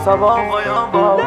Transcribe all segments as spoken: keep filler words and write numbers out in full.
صبابة يابا.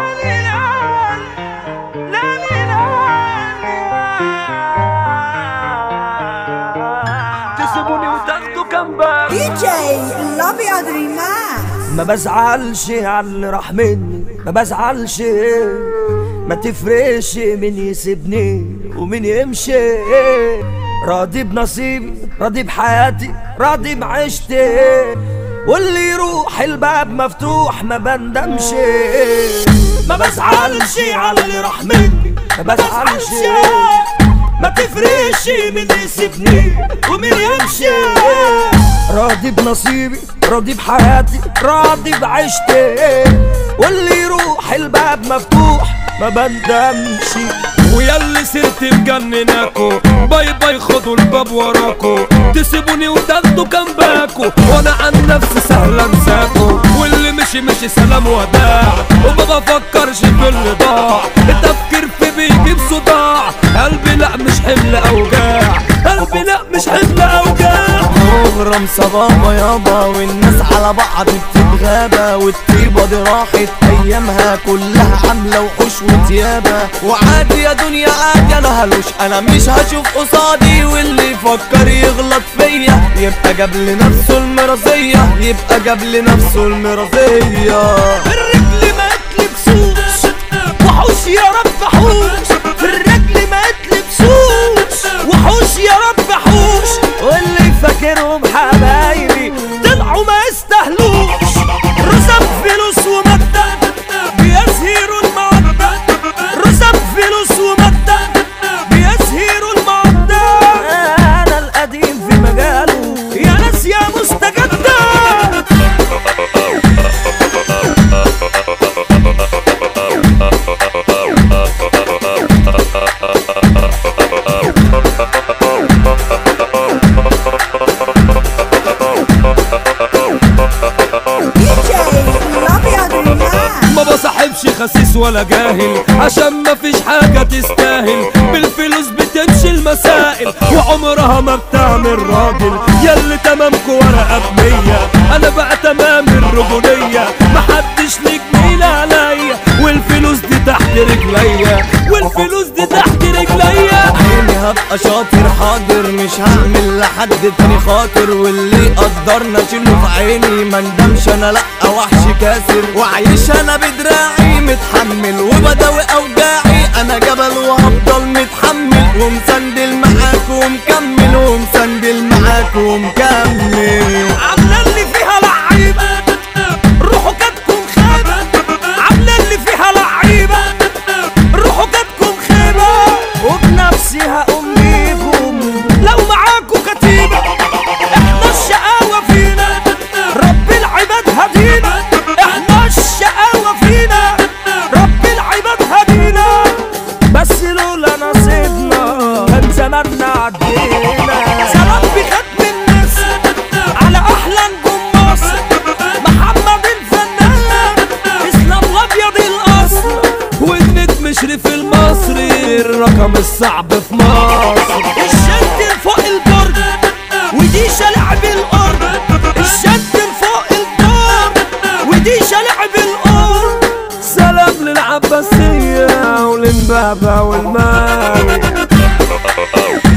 تسيبوني وتاخدوا كامباك دي جي الابيض ريمان. ما بزعلش على اللي راح مني، ما بزعلش، ما تفرقش مين يسيبني ومين يمشي. راضي بنصيبي، راضي بحياتي، راضي بعيشتي، واللي يروح الباب مفتوح ما بندمش. ما بزعلش على اللي راح مني، ما بزعلش، ما تفرقش مين يسيبني ومين يمشي. راضي بنصيبي، راضي بحياتي، راضي بعيشتي، واللي يروح الباب مفتوح ما بندمش. وياللي سرت مجنناكو باي باي خدوا الباب وراكو، تسيبوني وتاخدوا كامباكو، وانا عن نفسي سهل انساكو. واللي مشي مشي سلام وداع، وما بفكرش في اللي ضاع. التفكير في بيجيب صداع، قلبي لا مش حمل اوجاع، قلبي لا مش حمل اوجاع. مغرم صبابة يابا، والناس على بعض بتتغابى، والطيبة دي راحت ايامها كلها عاملة وحوش وتيابة. وعادي يا دنيا عادي، انا هلوش، انا مش هشوف قصادي. واللي يفكر يغلط فيا يبقى جاب لنفسه المرضية، يبقى جاب لنفسه المرضية. الرجل ما تلبسوش وحوش يا رب حوش، في الرجل ما تلبسوش وحوش يا رب حوش. واللي فاكرهم حبايبي طلعوا ما يستاهلوش، رزق فلوس ومادة بيزهروا المودة، رزق فلوس ومادة بيزهروا المودة. انا القديم في مجاله يا ناس يا مستجدة. ما بصاحبش خسيس ولا جاهل، عشان مفيش حاجة تستاهل. بالفلوس بتمشي المسائل، وعمرها ما بتعمل راجل. ياللي تمامكوا ورقة بمية، انا بقى تمام الرجولية. محدش ليك جميل عليا، والفلوس دي تحت رجليا، والفلوس دي تحت رجليا. عيني هبقى شاطر حاضر، مش هعمل لحد تاني خاطر. واللي قدرنا اشيله في عيني، ما ندمش انا لأ وحش كاسر. وعايش انا بدراعي متحمل، وبداوي اوجاعي. انا جبل وهفضل متحمل، ومسندل معاك ومكمل، ومسندل معاك ومكمل. عاملة اللي فيها لعيبة روحوا جاتكم خيبة، عاملة اللي فيها لعيبة روحوا جاتكم خيبة. وبنفسي هقوم بيكم لو معاكوا كتيبة. احنا الشقاوة فينا رب العباد هدينا، احنا الشقاوة فينا رب العباد هدينا. بس لولا نصيبنا كان زماننا عدينا. سلام بختم الناس على احلى نجوم مصر، محمد الفنان اسلام الابيض الاصل، والنجم شريف المصري الرقم الصعب في مصر. الشد فوق البرج ودي شلعب الارض، الشد فوق البرج ودي شلعب الارض. سلام للعباسية وللبابا والمال.